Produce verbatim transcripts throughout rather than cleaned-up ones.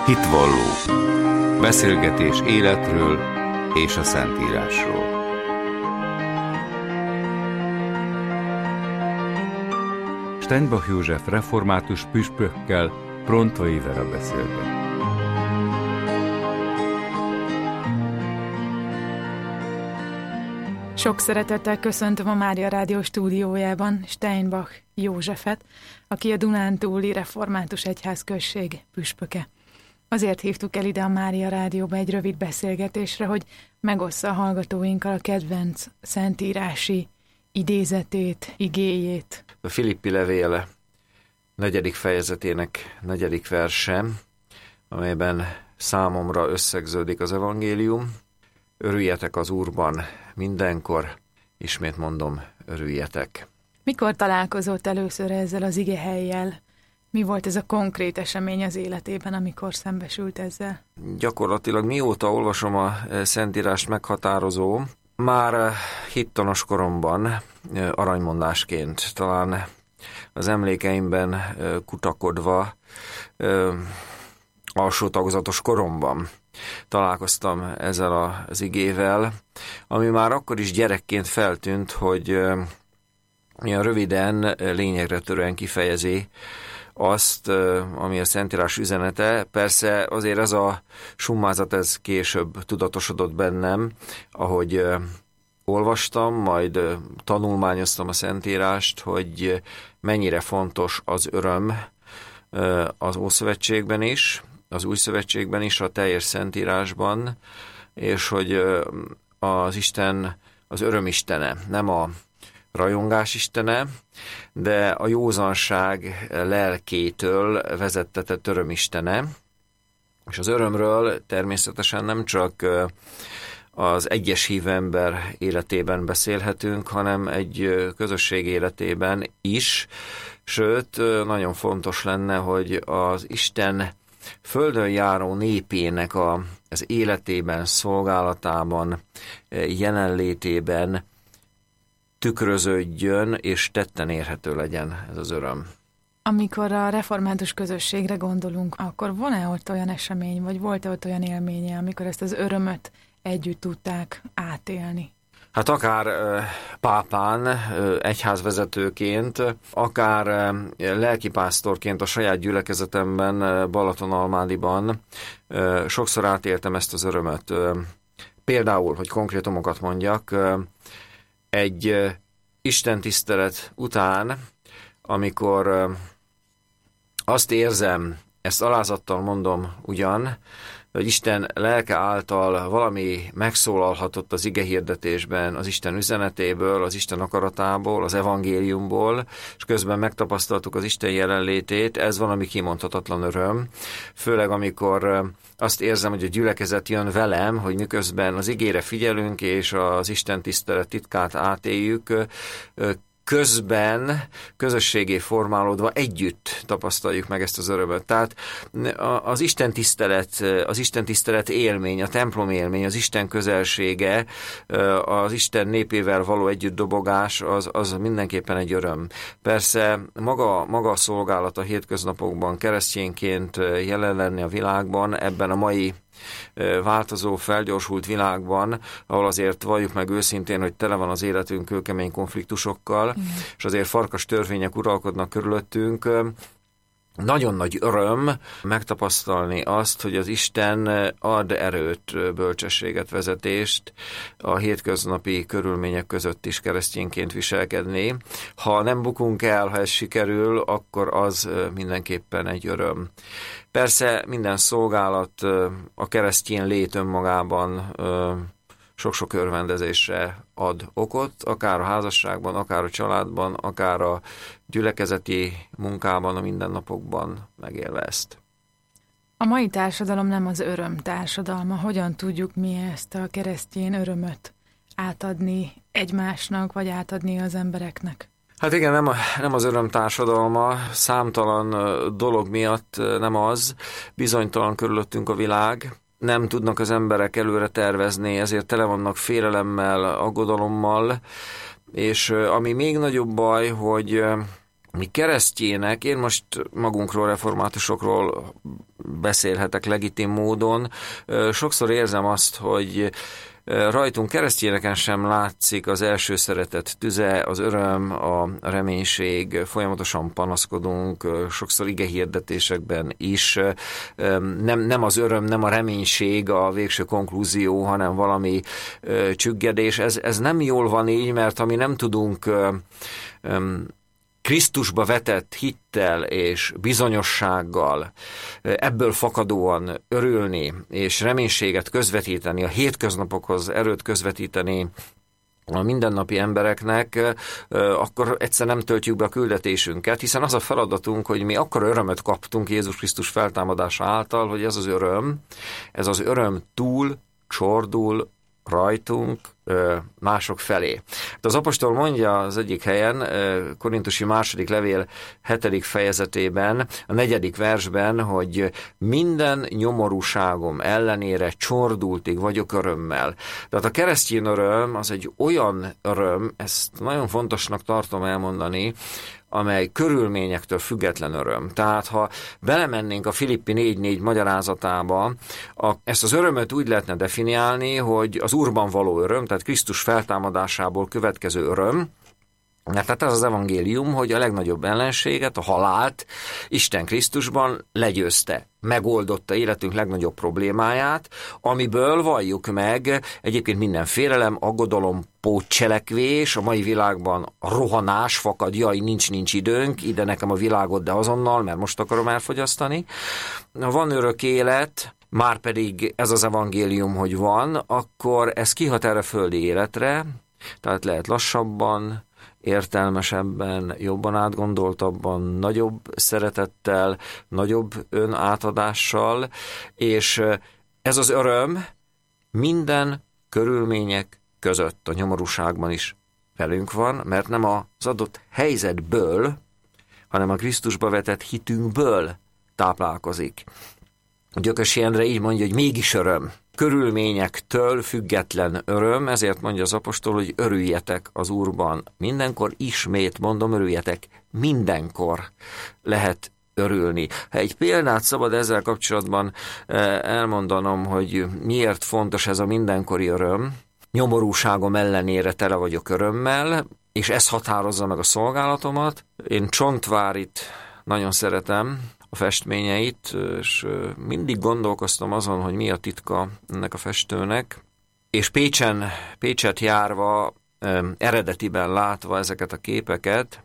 Hitvalló. Beszélgetés életről és a Szentírásról. Steinbach József református püspökkel Prontvai Vera beszélget. Sok szeretettel köszöntöm a Mária Rádió stúdiójában Steinbach Józsefet, aki a Dunántúli Református Egyházközség püspöke. Azért hívtuk el ide a Mária Rádióba egy rövid beszélgetésre, hogy megossza a hallgatóinkkal a kedvenc szentírási idézetét, igéjét. A Filippi levél negyedik fejezetének negyedik verse, amelyben számomra összegződik az evangélium. Örüljetek az Úrban mindenkor, ismét mondom, örüljetek. Mikor találkozott először ezzel az igehellyel? Mi volt ez a konkrét esemény az életében, amikor szembesült ezzel? Gyakorlatilag mióta olvasom a Szentírást meghatározó, már hittanos koromban aranymondásként, talán az emlékeimben kutakodva, alsó tagozatos koromban találkoztam ezzel az igével, ami már akkor is gyerekként feltűnt, hogy ilyen röviden, lényegre törően kifejezi azt, ami a Szentírás üzenete. Persze azért ez a summázat, ez később tudatosodott bennem, ahogy olvastam, majd tanulmányoztam a Szentírást, hogy mennyire fontos az öröm az Ószövetségben is, az Új Szövetségben is, a teljes Szentírásban, és hogy az Isten az öröm istene, nem a rajongás istene, de a józanság lelkétől vezettetett örömistene, és az örömről természetesen nem csak az egyes hívő ember életében beszélhetünk, hanem egy közösség életében is, sőt, nagyon fontos lenne, hogy az Isten földön járó népének a, az életében, szolgálatában, jelenlétében tükröződjön és tetten érhető legyen ez az öröm. Amikor a református közösségre gondolunk, akkor van-e ott olyan esemény, vagy volt-e ott olyan élménye, amikor ezt az örömöt együtt tudták átélni? Hát akár pápán, egyházvezetőként, akár lelkipásztorként a saját gyülekezetemben, Balatonalmádiban sokszor átéltem ezt az örömöt. Például, hogy konkrétumokat mondjak, egy istentisztelet után, amikor azt érzem, ezt alázattal mondom ugyan, hogy Isten lelke által valami megszólalhatott az igehirdetésben, az Isten üzenetéből, az Isten akaratából, az evangéliumból, és közben megtapasztaltuk az Isten jelenlétét, ez valami kimondhatatlan öröm. Főleg amikor azt érzem, hogy a gyülekezet jön velem, hogy miközben az igére figyelünk, és az Isten tisztelet titkát átéljük, közben közösségé formálódva együtt tapasztaljuk meg ezt az örömöt. Tehát az Isten tisztelet, az Isten tisztelet élmény, a templom élmény, az Isten közelsége, az Isten népével való együttdobogás, az, az mindenképpen egy öröm. Persze maga, maga a szolgálat a hétköznapokban keresztényként jelen lenni a világban, ebben a mai változó, felgyorsult világban, ahol azért valljuk meg őszintén, hogy tele van az életünk kőkemény konfliktusokkal, mm. és azért farkas törvények uralkodnak körülöttünk. Nagyon nagy öröm megtapasztalni azt, hogy az Isten ad erőt, bölcsességet, vezetést a hétköznapi körülmények között is keresztényként viselkedni. Ha nem bukunk el, ha ez sikerül, akkor az mindenképpen egy öröm. Persze minden szolgálat a keresztény lét önmagában sok-sok örvendezésre ad okot, akár a házasságban, akár a családban, akár a gyülekezeti munkában, a mindennapokban megélve ezt. A mai társadalom nem az öröm társadalma. Hogyan tudjuk mi ezt a keresztény örömöt átadni egymásnak, vagy átadni az embereknek? Hát igen, nem, nem az öröm társadalma, számtalan dolog miatt nem az, bizonytalan körülöttünk a világ, nem tudnak az emberek előre tervezni, ezért tele vannak félelemmel, aggodalommal, és ami még nagyobb baj, hogy mi keresztjének, én most magunkról, reformátusokról beszélhetek legitim módon, sokszor érzem azt, hogy rajtunk keresztjéneken sem látszik az első szeretet tüze, az öröm, a reménység, folyamatosan panaszkodunk, sokszor igehirdetésekben is. Nem, nem az öröm, nem a reménység a végső konklúzió, hanem valami csüggedés. Ez, ez nem jól van így, mert ha mi nem tudunk Krisztusba vetett hittel és bizonyossággal ebből fakadóan örülni, és reménységet közvetíteni, a hétköznapokhoz erőt közvetíteni a mindennapi embereknek, akkor egyszer nem töltjük be a küldetésünket, hiszen az a feladatunk, hogy mi akkor örömöt kaptunk Jézus Krisztus feltámadása által, hogy ez az öröm, ez az öröm túl csordul rajtunk, mások felé. Az apostol mondja az egyik helyen, Korintusi második levél hetedik fejezetében, a negyedik versben, hogy minden nyomorúságom ellenére csordultig vagyok örömmel. Tehát a keresztény öröm az egy olyan öröm, ezt nagyon fontosnak tartom elmondani, amely körülményektől független öröm. Tehát ha belemennénk a Filippi négy négy magyarázatába, a, ezt az örömöt úgy lehetne definiálni, hogy az Úrban való öröm, tehát Krisztus feltámadásából következő öröm, tehát ez az evangélium, hogy a legnagyobb ellenséget, a halált Isten Krisztusban legyőzte, megoldotta életünk legnagyobb problémáját, amiből valljuk meg egyébként minden félelem, aggodalom, pótcselekvés, a mai világban a rohanás fakad, jaj, nincs-nincs időnk, ide nekem a világot, de azonnal, mert most akarom elfogyasztani. Van örök élet, már pedig ez az evangélium, hogy van, akkor ez kihat erre földi életre, tehát lehet lassabban, értelmesebben, jobban átgondoltabban, nagyobb szeretettel, nagyobb önátadással, és ez az öröm minden körülmények között a nyomorúságban is velünk van, mert nem az adott helyzetből, hanem a Krisztusba vetett hitünkből táplálkozik. Gyökösi Endre így mondja, hogy mégis öröm. Körülményektől független öröm, ezért mondja az apostol, hogy örüljetek az Úrban mindenkor, ismét mondom, örüljetek mindenkor lehet örülni. Ha egy példát szabad ezzel kapcsolatban elmondanom, hogy miért fontos ez a mindenkori öröm, nyomorúságom ellenére tele vagyok örömmel, és ez határozza meg a szolgálatomat. Én Csontvárit nagyon szeretem, a festményeit, és mindig gondolkoztam azon, hogy mi a titka ennek a festőnek, és Pécsen, Pécset járva, eredetiben látva ezeket a képeket,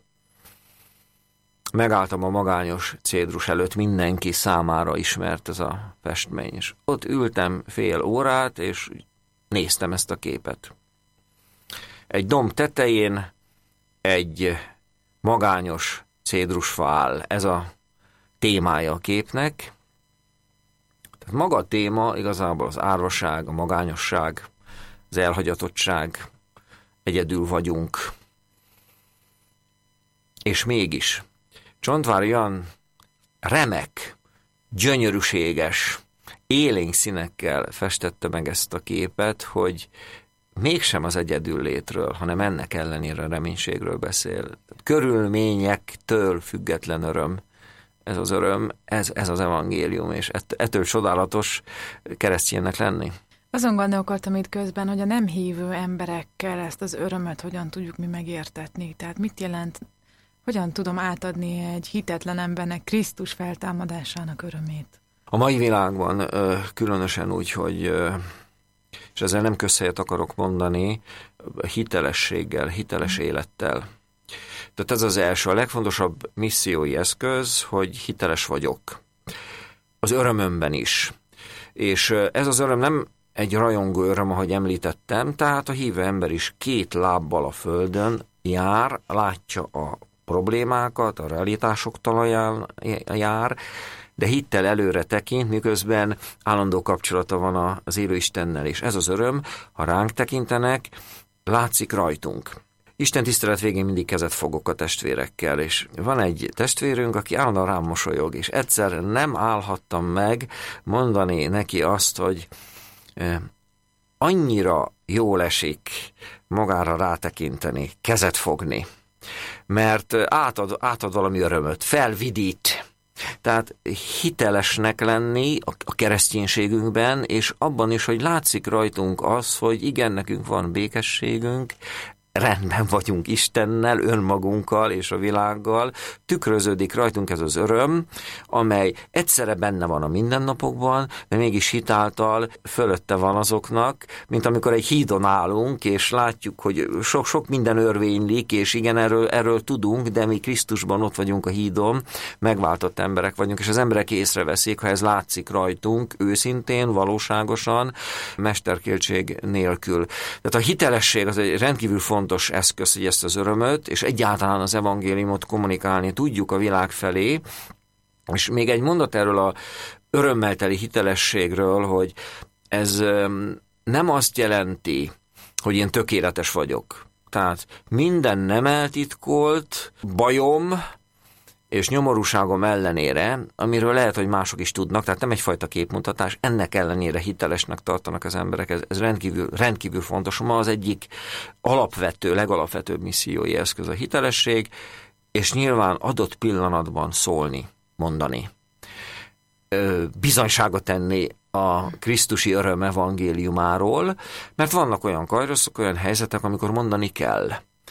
megálltam a magányos cédrus előtt, mindenki számára ismert ez a festmény, és ott ültem fél órát, és néztem ezt a képet. Egy domb tetején egy magányos cédrusfa áll, ez a témája a képnek. Tehát maga a téma igazából az árvaság, a magányosság, az elhagyatottság, egyedül vagyunk. És mégis Csontvár olyan remek, gyönyörűséges, élénk színekkel festette meg ezt a képet, hogy mégsem az egyedül létről, hanem ennek ellenére a reménységről beszél. Körülményektől független öröm. Ez az öröm, ez, ez az evangélium, és ett, ettől csodálatos kereszténynek lenni. Azon gondolkodtam itt közben, hogy a nem hívő emberekkel ezt az örömöt hogyan tudjuk mi megértetni. Tehát mit jelent, hogyan tudom átadni egy hitetlen embernek Krisztus feltámadásának örömét? A mai világban különösen úgy, hogy, és ezzel nem közhelyet akarok mondani, hitelességgel, hiteles élettel. Tehát ez az első, a legfontosabb missziói eszköz, hogy hiteles vagyok. Az örömömben is. És ez az öröm nem egy rajongó öröm, ahogy említettem, tehát a hívő ember is két lábbal a földön jár, látja a problémákat, a realitások talaján jár, de hittel előre tekint, miközben állandó kapcsolata van az élő Istennel, és ez az öröm, ha ránk tekintenek, látszik rajtunk. Isten tisztelet végén mindig kezet fogok a testvérekkel, és van egy testvérünk, aki állandóan rám mosolyog, és egyszer nem állhattam meg mondani neki azt, hogy eh, annyira jól esik magára rátekinteni, kezet fogni. mert átad, átad valami örömöt, felvidít. Tehát hitelesnek lenni a kereszténységünkben, és abban is, hogy látszik rajtunk az, hogy igen, nekünk van békességünk, rendben vagyunk Istennel, önmagunkkal és a világgal, tükröződik rajtunk ez az öröm, amely egyszerre benne van a mindennapokban, de mégis hitáltal fölötte van azoknak, mint amikor egy hídon állunk, és látjuk, hogy sok-sok minden örvénylik, és igen, erről, erről tudunk, de mi Krisztusban ott vagyunk a hídon, megváltott emberek vagyunk, és az emberek észreveszik, ha ez látszik rajtunk, őszintén, valóságosan, mesterkéltség nélkül. Tehát a hitelesség az egy rendkívül fontos fontos eszköz, hogy ezt az örömöt, és egyáltalán az evangéliumot kommunikálni tudjuk a világ felé. És még egy mondat erről a örömmel teli hitelességről, hogy ez nem azt jelenti, hogy én tökéletes vagyok. Tehát minden nem eltitkolt bajom és nyomorúságom ellenére, amiről lehet, hogy mások is tudnak, tehát nem egyfajta képmutatás, ennek ellenére hitelesnek tartanak az emberek, ez, ez rendkívül, rendkívül fontos. Ma az egyik alapvető, legalapvetőbb missziói eszköz a hitelesség, és nyilván adott pillanatban szólni, mondani. Bizonyságot tenni a krisztusi öröm evangéliumáról, mert vannak olyan kajroszok, olyan helyzetek, amikor mondani kell.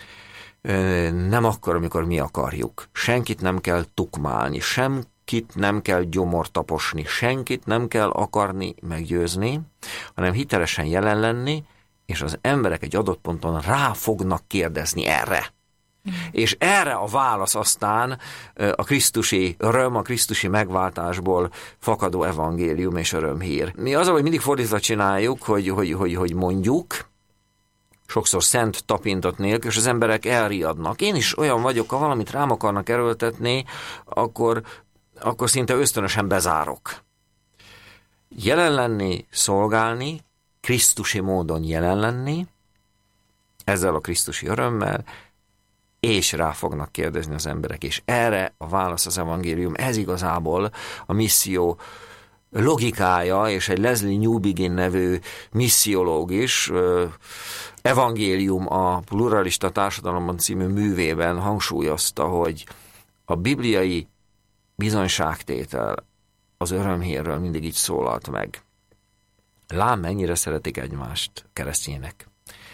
Nem akkor, amikor mi akarjuk. Senkit nem kell tukmálni, senkit nem kell gyomortaposni, senkit nem kell akarni meggyőzni, hanem hitelesen jelen lenni, és az emberek egy adott ponton rá fognak kérdezni erre. Mm. És erre a válasz aztán a krisztusi öröm, a krisztusi megváltásból fakadó evangélium és örömhír. Mi az, hogy mindig fordítva csináljuk, hogy, hogy, hogy, hogy mondjuk, sokszor szent tapintat nélkül, és az emberek elriadnak. Én is olyan vagyok, ha valamit rám akarnak erőltetni, akkor, akkor szinte ösztönösen bezárok. Jelen lenni, szolgálni, krisztusi módon jelen lenni, ezzel a krisztusi örömmel, és rá fognak kérdezni az emberek, és erre a válasz az evangélium. Ez igazából a misszió logikája, és egy Leslie Newbigin nevű missziológus Evangélium a pluralista társadalomban című művében hangsúlyozta, hogy a bibliai bizonyságtétel az örömhírről mindig így szólalt meg. Lám, mennyire szeretik egymást keresztények.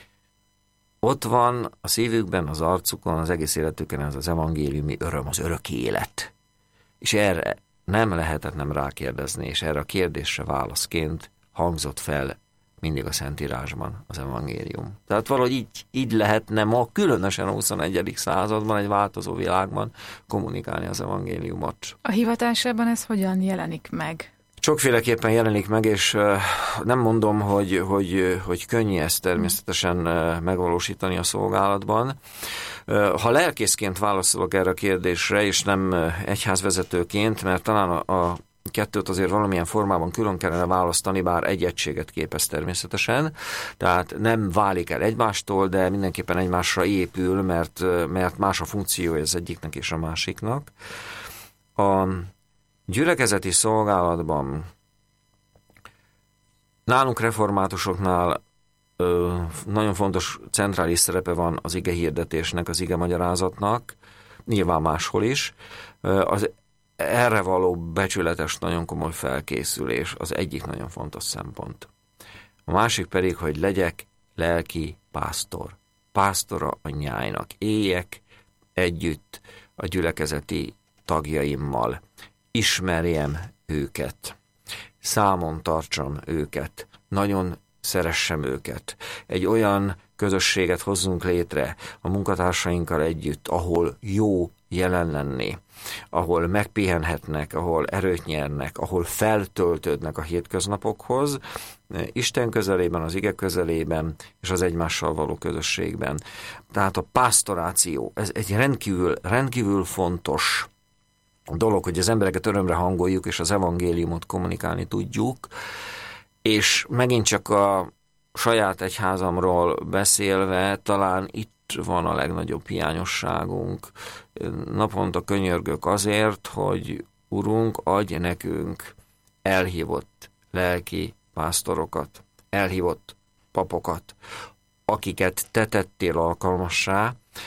Ott van a szívükben, az arcukon, az egész életükön ez az evangéliumi öröm, az örök élet. És erre nem lehetett nem rákérdezni, és erre a kérdésre válaszként hangzott fel mindig a Szentírásban az evangélium. Tehát valahogy így, így lehetne ma, különösen a huszonegyedik században, egy változó világban kommunikálni az evangéliumot. A hivatásában ez hogyan jelenik meg? Sokféleképpen jelenik meg, és nem mondom, hogy, hogy, hogy könnyű ezt természetesen megvalósítani a szolgálatban. Ha lelkészként válaszolok erre a kérdésre, és nem egyházvezetőként, mert talán a, a kettőt azért valamilyen formában külön kellene választani, bár egy egységet képez természetesen, tehát nem válik el egymástól, de mindenképpen egymásra épül, mert, mert más a funkciója az egyiknek és a másiknak. A gyülekezeti szolgálatban nálunk reformátusoknál ö, nagyon fontos centrális szerepe van az igehirdetésnek, az igemagyarázatnak, nyilván máshol is. Az erre való becsületes, nagyon komoly felkészülés az egyik nagyon fontos szempont. A másik pedig, hogy legyek lelki pásztor, pásztora a nyájnak, éljek együtt a gyülekezeti tagjaimmal, ismerjem őket, számon tartsam őket, nagyon szeressem őket. Egy olyan közösséget hozzunk létre a munkatársainkkal együtt, ahol jó jelen lenni, ahol megpihenhetnek, ahol erőt nyernek, ahol feltöltődnek a hétköznapokhoz, Isten közelében, az ige közelében, és az egymással való közösségben. Tehát a pásztoráció, ez egy rendkívül, rendkívül fontos dolog, hogy az embereket örömre hangoljuk, és az evangéliumot kommunikálni tudjuk, és megint csak a saját egyházamról beszélve, talán itt van a legnagyobb hiányosságunk. Naponta könyörgök azért, hogy Urunk, adj nekünk elhívott lelki pásztorokat, elhívott papokat, akiket te tettél alkalmassá,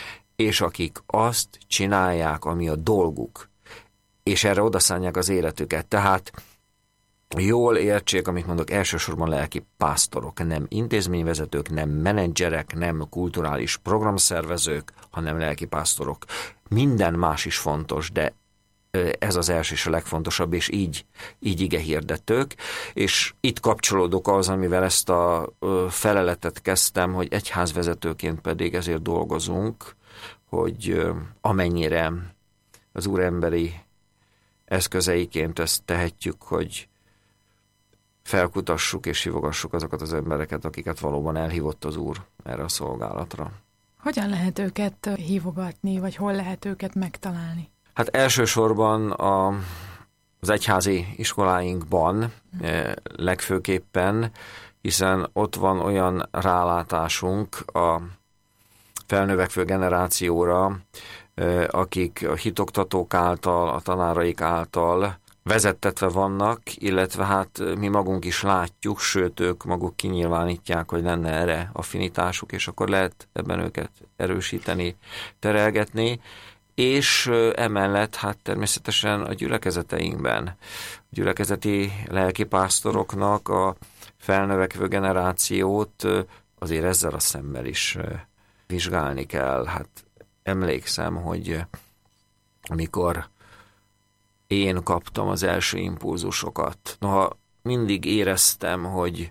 és akik azt csinálják, ami a dolguk, és erre odaszánják az életüket. Tehát jól értsék, amit mondok, elsősorban lelki pásztorok, nem intézményvezetők, nem menedzserek, nem kulturális programszervezők, hanem lelki pásztorok. Minden más is fontos, de ez az első és a legfontosabb, és így, így igehirdetők. És itt kapcsolódok az, amivel ezt a feleletet kezdtem, hogy egyházvezetőként pedig ezért dolgozunk, hogy amennyire az Úr emberi eszközeiként ezt tehetjük, hogy felkutassuk és hívogassuk azokat az embereket, akiket valóban elhívott az Úr erre a szolgálatra. Hogyan lehet őket hívogatni, vagy hol lehet őket megtalálni? Hát elsősorban a, az egyházi iskoláinkban eh, legfőképpen, hiszen ott van olyan rálátásunk a felnövekvő generációra, eh, akik a hitoktatók által, a tanáraik által vezettetve vannak, illetve hát mi magunk is látjuk, sőt ők maguk kinyilvánítják, hogy lenne erre affinitásuk, és akkor lehet ebben őket erősíteni, terelgetni, és emellett hát természetesen a gyülekezeteinkben, a gyülekezeti lelkipásztoroknak a felnövekvő generációt azért ezzel a szemmel is vizsgálni kell. Hát emlékszem, hogy amikor én kaptam az első impulzusokat, noha mindig éreztem, hogy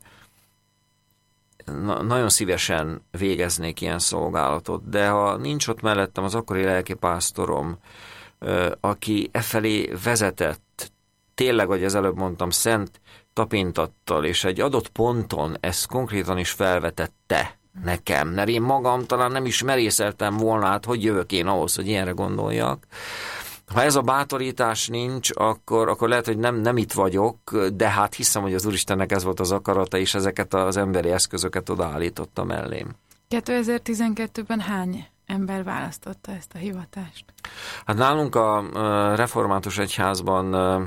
na, nagyon szívesen végeznék ilyen szolgálatot, de ha nincs ott mellettem az akkori lelkipásztorom, aki e felé vezetett, tényleg, ahogy az előbb mondtam, szent tapintattal, és egy adott ponton ezt konkrétan is felvetette nekem, mert én magam talán nem is merészeltem volna, hát hogy jövök én ahhoz, hogy ilyenre gondoljak. Ha ez a bátorítás nincs, akkor, akkor lehet, hogy nem, nem itt vagyok, de hát hiszem, hogy az Úristennek ez volt az akarata, és ezeket az emberi eszközöket odaállította mellém. kétezer-tizenkettőben hány ember választotta ezt a hivatást? Hát nálunk a református egyházban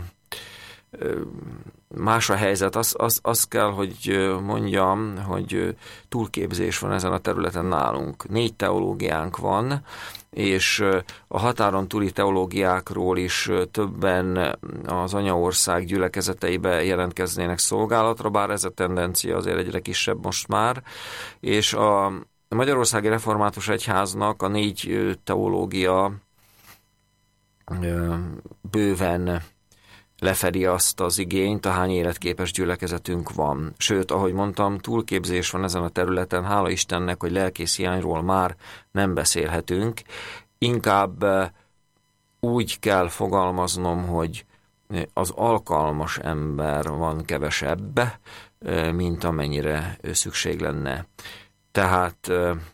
más a helyzet. Azt az, az kell, hogy mondjam, hogy túlképzés van ezen a területen nálunk. Négy teológiánk van, és a határon túli teológiákról is többen az anyaország gyülekezeteibe jelentkeznének szolgálatra, bár ez a tendencia azért egyre kisebb most már, és a Magyarországi Református Egyháznak a négy teológia bőven lefedi azt az igényt, ahány életképes gyülekezetünk van. Sőt, ahogy mondtam, túlképzés van ezen a területen, hála Istennek, hogy lelkész hiányról már nem beszélhetünk. Inkább úgy kell fogalmaznom, hogy az alkalmas ember van kevesebb, mint amennyire szükség lenne. Tehát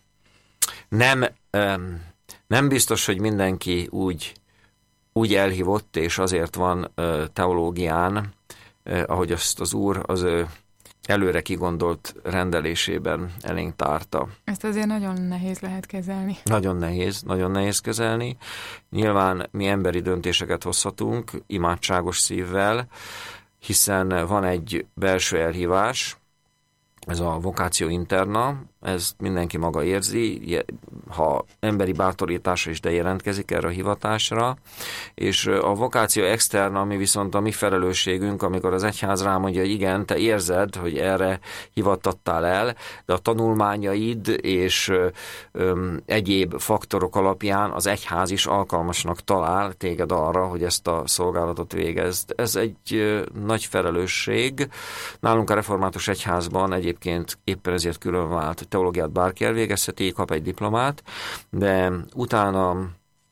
nem, nem biztos, hogy mindenki úgy úgy elhívott, és azért van teológián, ahogy azt az Úr az ő előre kigondolt rendelésében elénk tárta. Ezt azért nagyon nehéz lehet kezelni. Nagyon nehéz, nagyon nehéz kezelni. Nyilván mi emberi döntéseket hozhatunk, imádságos szívvel, hiszen van egy belső elhívás, ez a vokáció interna, ez mindenki maga érzi, ha emberi bátorításra is de jelentkezik erre a hivatásra, és a vokáció externa, ami viszont a mi felelősségünk, amikor az egyház rámondja, hogy igen, te érzed, hogy erre hivattattál el, de a tanulmányaid és öm, egyéb faktorok alapján az egyház is alkalmasnak talál téged arra, hogy ezt a szolgálatot végezd. Ez egy ö, nagy felelősség. Nálunk a református egyházban egyébként éppen ezért külön vált, hogy teológiát bárki elvégezheti, kap egy diplomát, de utána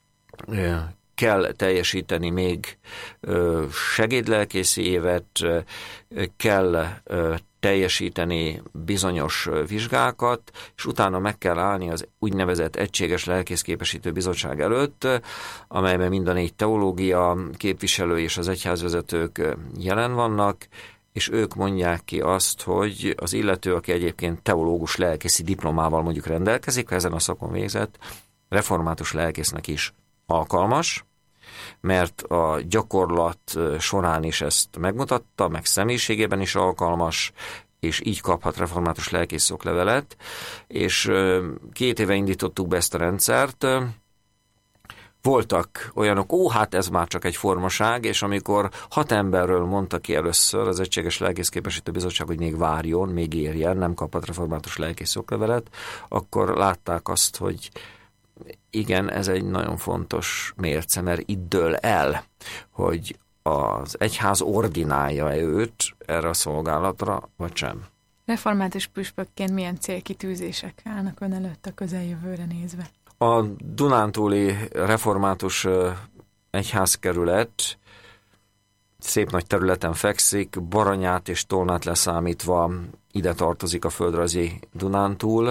kell teljesíteni még segédlelkészi évet, kell teljesíteni bizonyos vizsgákat, és utána meg kell állni az úgynevezett Egységes Lelkészképesítő Bizottság előtt, amelyben mind a négy teológia képviselő és az egyházvezetők jelen vannak, és ők mondják ki azt, hogy az illető, aki egyébként teológus lelkészi diplomával mondjuk rendelkezik, ha ezen a szakon végzett, református lelkésznek is alkalmas, mert a gyakorlat során is ezt megmutatta, meg személyiségében is alkalmas, és így kaphat református lelkész szoklevelet, és két éve indítottuk be ezt a rendszert, voltak olyanok, ó, hát ez már csak egy formaság, és amikor hat emberről mondta ki először az Egységes Lelkészképesítő Bizottság, hogy még várjon, még érjen, nem kaphat református lelkész oklevelet, akkor látták azt, hogy igen, ez egy nagyon fontos mérce, mert itt dől el, hogy az egyház ordinálja őt erre a szolgálatra, vagy sem. Református püspökként milyen célkitűzések állnak ön előtt a közeljövőre nézve? A dunántúli református egyházkerület szép nagy területen fekszik, Baranyát és Tolnát leszámítva ide tartozik a földrajzi Dunántúl.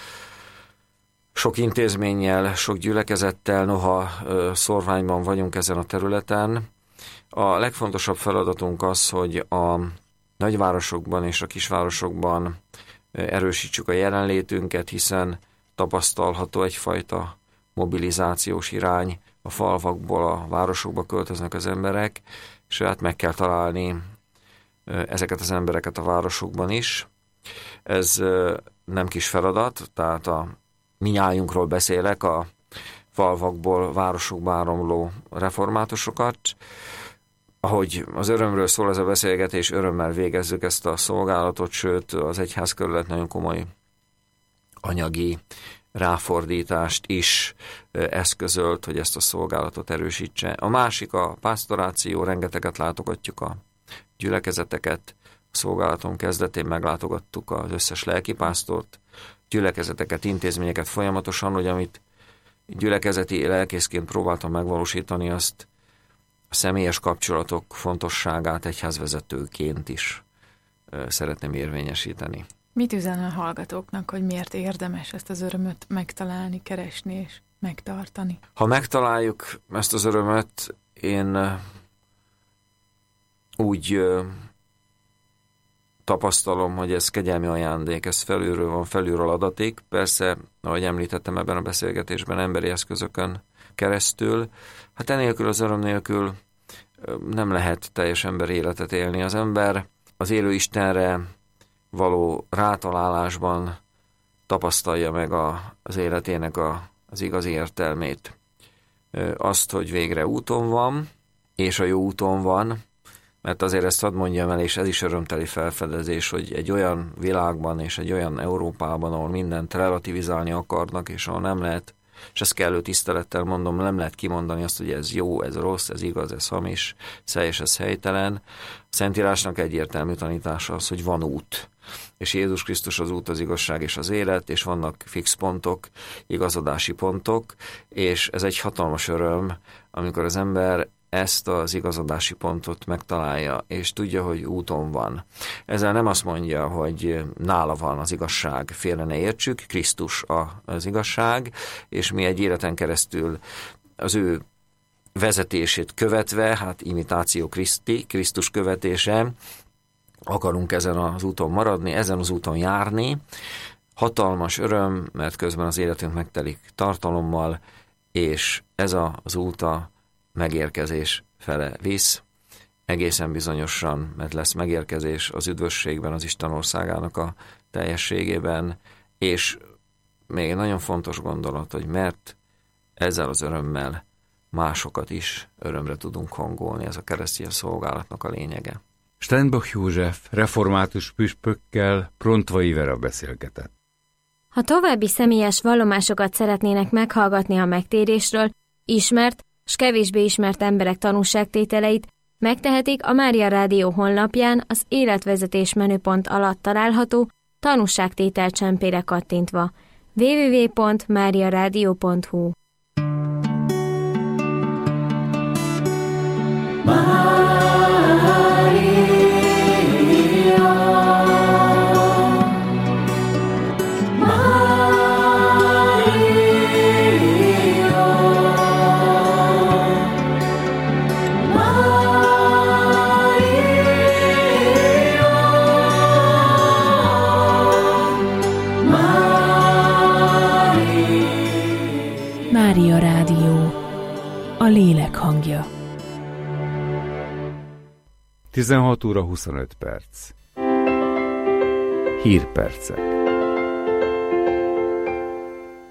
Sok intézménnyel, sok gyülekezettel, noha szorványban vagyunk ezen a területen. A legfontosabb feladatunk az, hogy a nagyvárosokban és a kisvárosokban erősítsük a jelenlétünket, hiszen tapasztalható egyfajta mobilizációs irány, a falvakból a városokba költöznek az emberek, és hát meg kell találni ezeket az embereket a városokban is. Ez nem kis feladat, tehát a minnyájunkról beszélek, a falvakból városokba áramló reformátusokat. Ahogy az örömről szól ez a beszélgetés, örömmel végezzük ezt a szolgálatot, sőt az egyházkerület nagyon komoly anyagi ráfordítást is eszközölt, hogy ezt a szolgálatot erősítse. A másik a pásztoráció, rengeteget látogatjuk a gyülekezeteket, a szolgálaton kezdetén meglátogattuk az összes lelkipásztort, gyülekezeteket, intézményeket folyamatosan, hogy amit gyülekezeti lelkészként próbáltam megvalósítani, azt a személyes kapcsolatok fontosságát egyházvezetőként is szeretném érvényesíteni. Mit üzen a hallgatóknak, hogy miért érdemes ezt az örömöt megtalálni, keresni és megtartani? Ha megtaláljuk ezt az örömöt, én úgy tapasztalom, hogy ez kegyelmi ajándék, ez felülről van, felülről adaték. Persze, ahogy említettem ebben a beszélgetésben, emberi eszközökön keresztül. Hát enélkül, az öröm nélkül nem lehet teljes emberi életet élni. Az ember az élő Istenre való rátalálásban tapasztalja meg a, az életének a, az igazi értelmét. Azt, hogy végre úton van, és a jó úton van, mert azért ezt hadd mondjam el, és ez is örömteli felfedezés, hogy egy olyan világban és egy olyan Európában, ahol mindent relativizálni akarnak, és ahol nem lehet, és ezt kellő tisztelettel mondom, nem lehet kimondani azt, hogy ez jó, ez rossz, ez igaz, ez hamis, ez helyes, ez helytelen. A Szentírásnak egyértelmű tanítása az, hogy van út. És Jézus Krisztus az út, az igazság és az élet, és vannak fix pontok, igazodási pontok, és ez egy hatalmas öröm, amikor az ember ezt az igazodási pontot megtalálja, és tudja, hogy úton van. Ezzel nem azt mondja, hogy nála van az igazság, félre ne értsük, Krisztus az igazság, és mi egy életen keresztül az ő vezetését követve, hát imitáció Kriszti, Krisztus követése, akarunk ezen az úton maradni, ezen az úton járni. Hatalmas öröm, mert közben az életünk megtelik tartalommal, és ez az út a megérkezés fele visz, egészen bizonyosan, mert lesz megérkezés az üdvösségben, az Isten országának a teljességében, és még egy nagyon fontos gondolat, hogy mert ezzel az örömmel másokat is örömre tudunk hangolni, ez a keresztény szolgálatnak a lényege. Steinbach József református püspökkel Prontvai Vera beszélgetett. Ha további személyes vallomásokat szeretnének meghallgatni a megtérésről, ismert s kevésbé ismert emberek tanúságtételeit, megtehetik a Mária Rádió honlapján az életvezetés menüpont alatt található tanúságtétel csempére kattintva. double-u double-u double-u pont mária rádió pont hu Mária Rádió, a lélek hangja. tizenhat óra huszonöt perc. Hírpercek.